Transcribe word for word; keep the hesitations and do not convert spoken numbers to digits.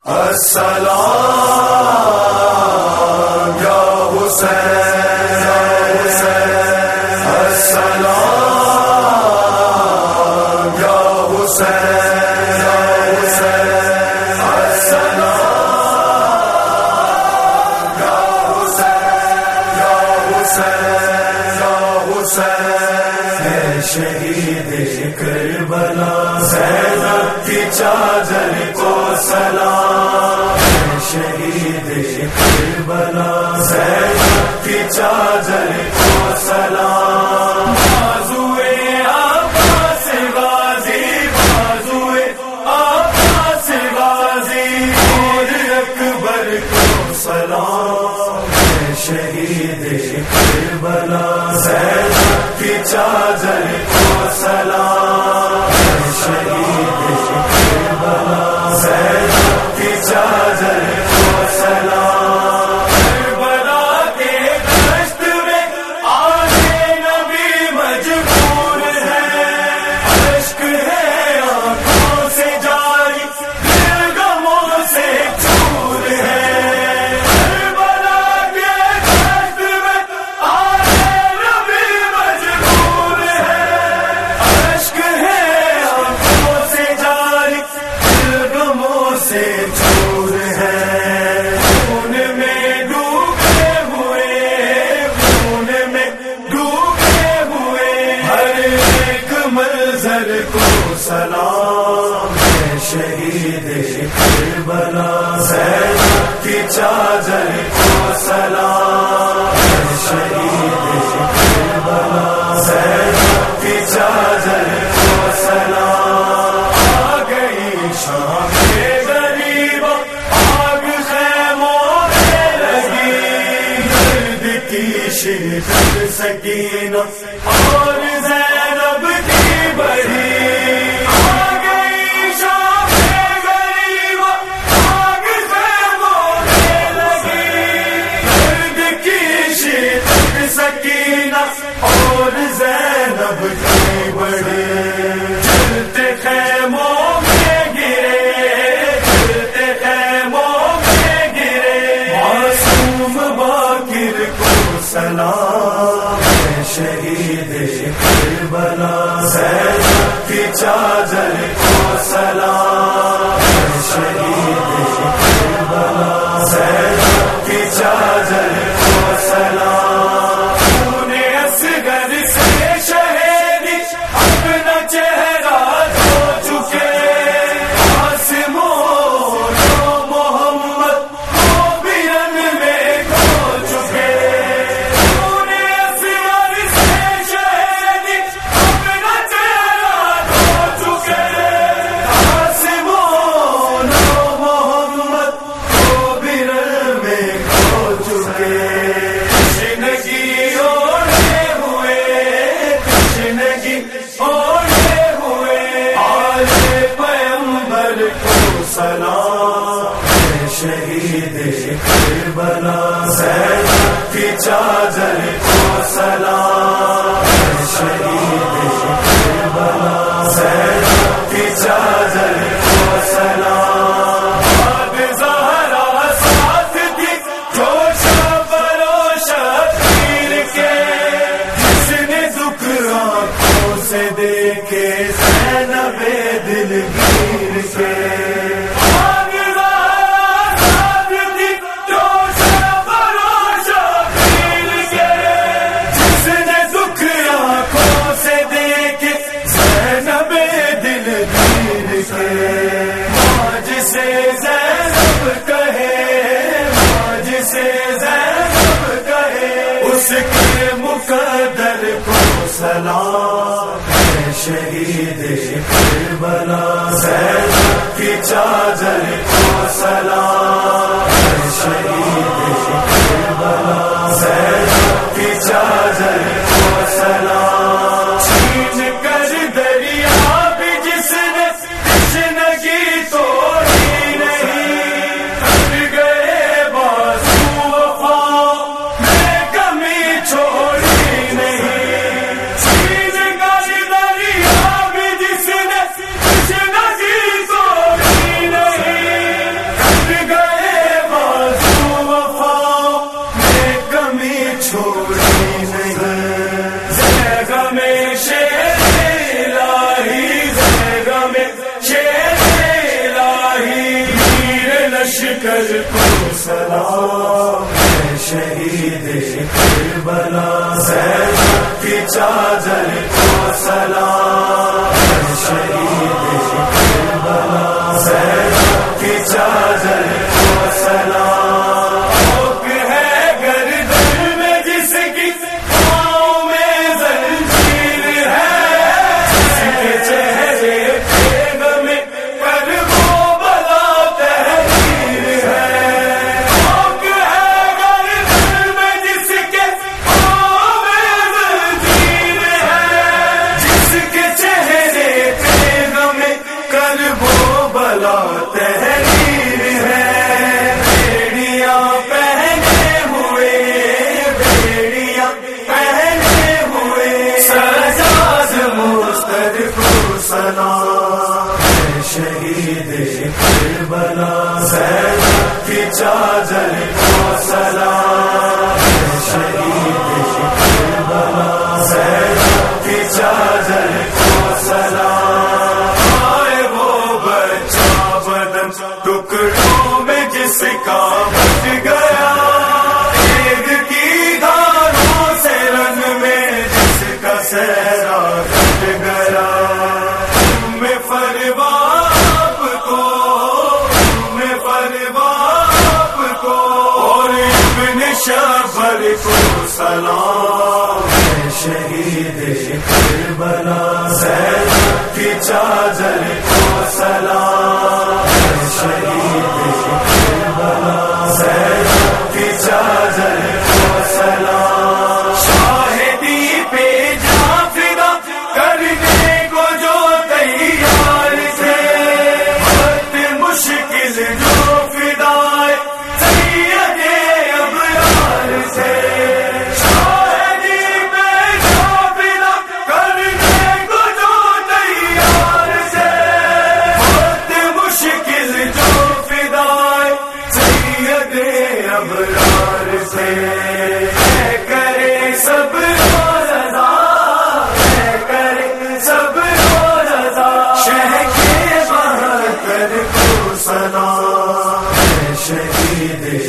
السلام یا حسین، السلام یا حسین، السلام یا حسین، یا حسین، یا حسین، اے شہید کربلا زینب کی چادر کو سلام، شہید کربلا زینب کی چادر کو سلام، بازوئے عباس غازی، بازوئے عباس غازی، اور اکبر کو سلام، شہید کربلا زینب کی چادر کو سلام، شہید کربلا زینب کی چادر کو سلام، کربلا کے دشت میں آنے نبی مجبور ہے، اشک ہے آنکھوں سے جاری، دل غموں سے چور ہے، کربلا کے دشت میں آنے نبی مجبور ہے، اشک ہے آنکھوں سے جاری، دل غموں سے چور ہے، خون میں ڈوبے ہوئے، خون میں ڈوبے ہوئے، ہر ایک منظر کو سلام، ہے شہید کربلا زینب کی چادر کو سلام، ہے شہید کربلا زینب کی چادر کو سلام، آ گئی شام کے غریبوں، آگ خیموں میں لگی، درد کی شدت سکینہ اور زینب کی بڑھی، آ گئی شام کے غریبوں، آگ خیموں میں لگی، درد کی شدت سکینہ اور زینب کی بڑھی، جلتے خیموں میں گرے، جلتے خیموں میں گرے، معصوم باقر کو سلام، ہے شہید کربلا زینب کی چادر کو سلام، ہے شہید کربلا زینب کی چادر کو سلام، انہیں اصغر سے شہیدی اپنا چہرہ دھو چکے، قاسم و محمد کو بھی رن میں کھو چکے، انہیں اصغر سے شہیدی اپنا چہرہ دھو چکے، قاسم و محمد کو بھی رن میں کھو چکے، تشنگی اوڑھے ہوئے، تشنگی اوڑھے ہوئے، آل پیغمبر کو سلام، ہے شہید کربلا زینب کی چادر کو سلام، ہے شہید کربلا زینب کی چادر کو سلام، باد زہرا ساتھ تھی جو شبر و شبیر کے، جس نے دکھ آنکھوں سے دیکھے زینب دلگیر کے، باد زہرا ساتھ تھی جو شبر و شبیر کے، جس نے دکھ آنکھوں سے دیکھے زینب دلگیر کے، ماں جسے زینب کہے، ماں جسے زینب کہے، اس کے مقدر کو سلام، ہے شہید کربلا زینب کی چادر کو سلام، ہے شہید کربلا زینب کی چادر کو سلام، چھین کر دریا بھی جس نے تشنگی توڑی نہیں، کٹ گئے بازو وفا میں کمی چھوڑی نہیں، چھین کر دریا بھی جس نے تشنگی توڑی نہیں، کر کو سلام، اے شہید کربلا زینب کی چادر کو سلام، اے شہید کربلا زینب کی چادر کو سلام، خوف ہے گردن میں جس کی پاؤں میں زنجیر ہے، جس کے چہرے پہ غم کرب و بلا تحریر ہے، خوف ہے گردن میں جس کے پاؤں میں زنجیر ہے، جس کے چہرے پہ غم کرب و بلا تحریر ہے، بیڑیاں پہنے ہوئے بیڑیاں پہنے ہوئے سجاد مستر کو سلام، اے شہید کربلا زینب کی چادر کو سلام، اے شہید کربلا زینب کی چادر کو سلام، آئے وہ بچہ بدن ٹکڑوں میں جس کا بچ گیا، عید کی دھاروں سے رنگ میں جس کا سہرا کٹ گیا، میں فرباب کو میں فرباب کو اور ابن شبر کو سلام، اے شہید کربلا زینب کی چادر کو سلام، اے شہید کربلا زینب کی چادر کو سلام، شاہدی پہ جاں فدا کرنے کو جو تیار تھے، وقت مشکل جو فدائے سید ابرار تھے، شاہدی پہ جاں فدا کرنے کو جو تیار تھے، وقت مشکل جو فدائے سید ابرار تھے، اے کرے سب روزہ اے کرے سب روزہ شہ کے بہتر کو سلام، اے شہید